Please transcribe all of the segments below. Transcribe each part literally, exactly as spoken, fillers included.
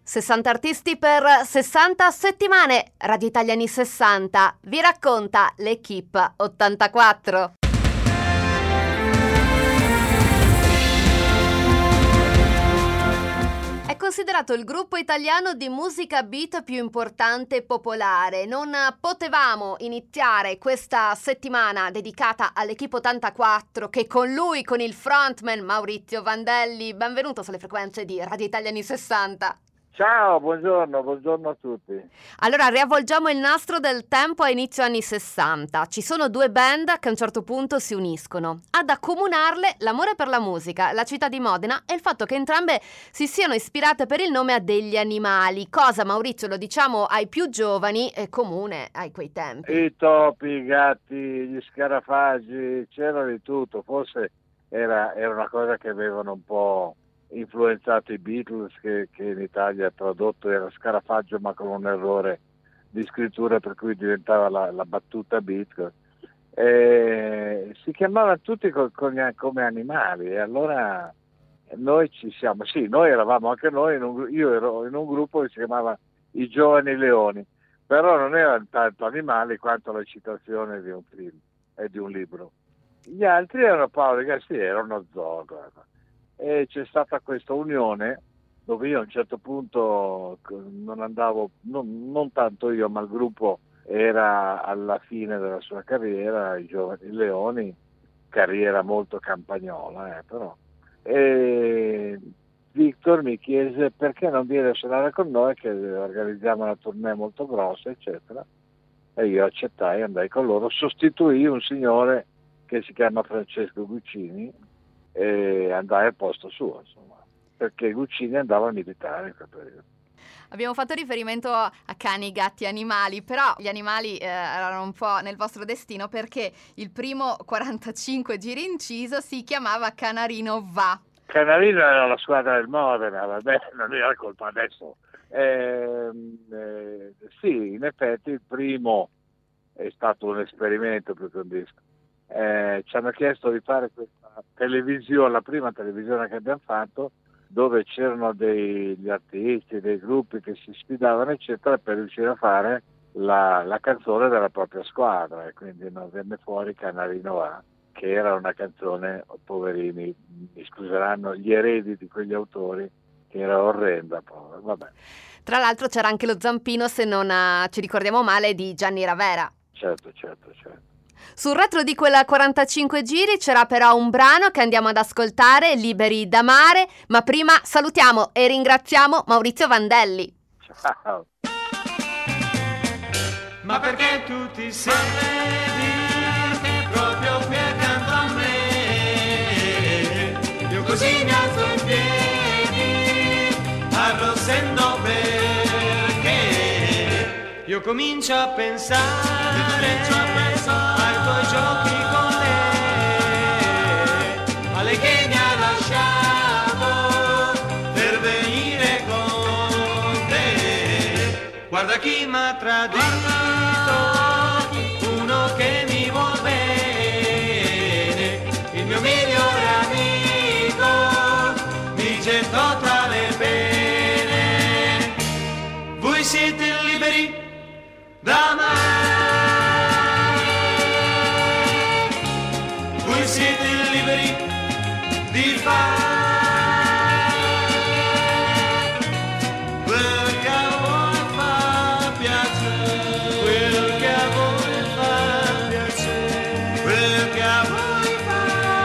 sessanta artisti per sessanta settimane. Radio Italia anni sessanta vi racconta l'Equipe ottantaquattro. È considerato il gruppo italiano di musica beat più importante e popolare. Non potevamo iniziare questa settimana dedicata all'Equipe ottantaquattro che con lui, con il frontman Maurizio Vandelli. Benvenuto sulle frequenze di Radio Italia anni sessanta. Ciao, buongiorno, buongiorno a tutti. Allora, riavvolgiamo il nastro del tempo a inizio anni sessanta. Ci sono due band che a un certo punto si uniscono. Ad accomunarle l'amore per la musica, la città di Modena e il fatto che entrambe si siano ispirate per il nome a degli animali. Cosa, Maurizio, lo diciamo ai più giovani, è comune ai quei tempi. I topi, i gatti, gli scarafaggi, c'era di tutto. Forse era, era una cosa che avevano un po' influenzato i Beatles, che, che in Italia ha tradotto era scarafaggio ma con un errore di scrittura per cui diventava la, la battuta beat. E si chiamavano tutti con, con, come animali e allora noi ci siamo, sì, noi eravamo anche noi, in un, io ero in un gruppo che si chiamava I Giovani Leoni, però non erano tanto animali quanto la citazione di un film e di un libro. Gli altri erano Paolo e Gassi, era uno zoo, guarda. E c'è stata questa unione dove io a un certo punto non andavo, non, non tanto io, ma il gruppo era alla fine della sua carriera, I Giovani Leoni, carriera molto campagnola, eh, però. E Victor mi chiese perché non viene a suonare con noi, che organizziamo una tournée molto grossa, eccetera. E io accettai e andai con loro, sostituì un signore che si chiama Francesco Guccini, e andai al posto suo, insomma, perché Guccini andava a militare in quel periodo. Abbiamo fatto riferimento a cani, gatti, animali, però gli animali eh, erano un po' nel vostro destino, perché il primo quarantacinque giri inciso si chiamava Canarino Va. Canarino era la squadra del Modena, vabbè, non era colpa adesso. Eh, eh, sì, in effetti il primo è stato un esperimento più che un disco. Eh, ci hanno chiesto di fare questa televisione, la prima televisione che abbiamo fatto, dove c'erano degli artisti, dei gruppi che si sfidavano eccetera per riuscire a fare la, la canzone della propria squadra, e quindi non venne fuori Canarino Va, che era una canzone, poverini, mi scuseranno gli eredi di quegli autori, che era orrenda, povera, vabbè. Tra l'altro c'era anche lo zampino, se non uh, ci ricordiamo male, di Gianni Ravera. Certo, certo, certo. Sul retro di quella quarantacinque giri c'era però un brano che andiamo ad ascoltare, Liberi d'amare, ma prima salutiamo e ringraziamo Maurizio Vandelli. Ciao. Ma perché tu ti siedi proprio qui accanto a me? Io così mi alzo in piedi, arrossendo perché io comincio a pensare, io comincio a pensare ai tuoi giochi con lei, a lei che mi ha lasciato per venire con te. Guarda chi m'ha tradito, uno che mi vuol bene, il mio migliore amico mi gettò tra le pene. Voi siete liberi d'amare, voi siete liberi di fare quel che a voi fa piacere, quel che a voi fa piacere, quel che a voi fa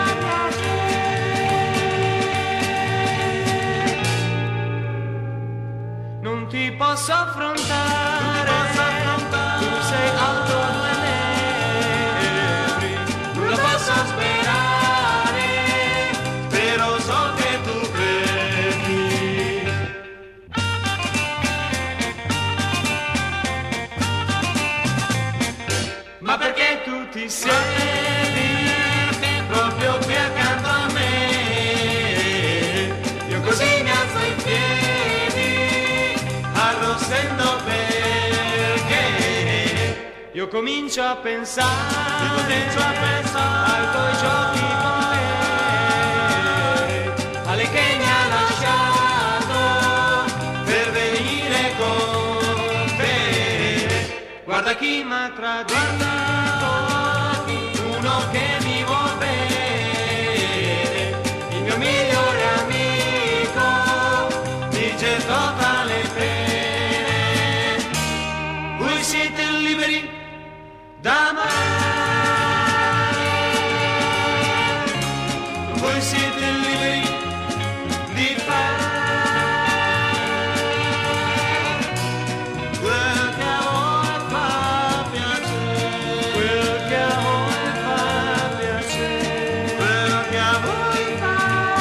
piacere. Non ti posso affrontare, tu sei alto due metri, non lo posso sperare, però so che tu credi. Ma perché tu ti siedi proprio qui accanto a me? Io così mi alzo in piedi, arrossendo perché io comincio a pensare, io comincio a pensare ai tuoi giochi con lei, alle che mi ha lasciato per venire Guarda chi m'ha tradito, uno che mi vuol bene, il mio migliore amico, mi gettò tra le pene. Voi siete liberi d'amare, voi siete liberi di fare quel che a voi fa piacere, quel che a voi fa piacere, quel che a voi fa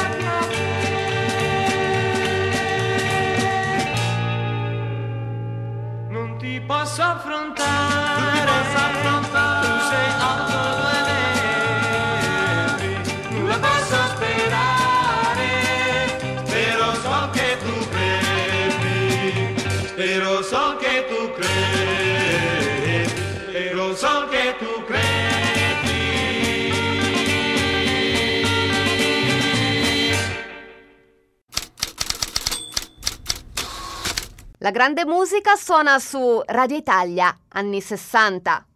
piacere. Non ti posso affrontare, non ti posso affrontare, tu sei alto due metri, nulla posso sperare, però so che tu credi, però so che tu credi, però so che tu credi. La grande musica suona su Radio Italia, anni sessanta.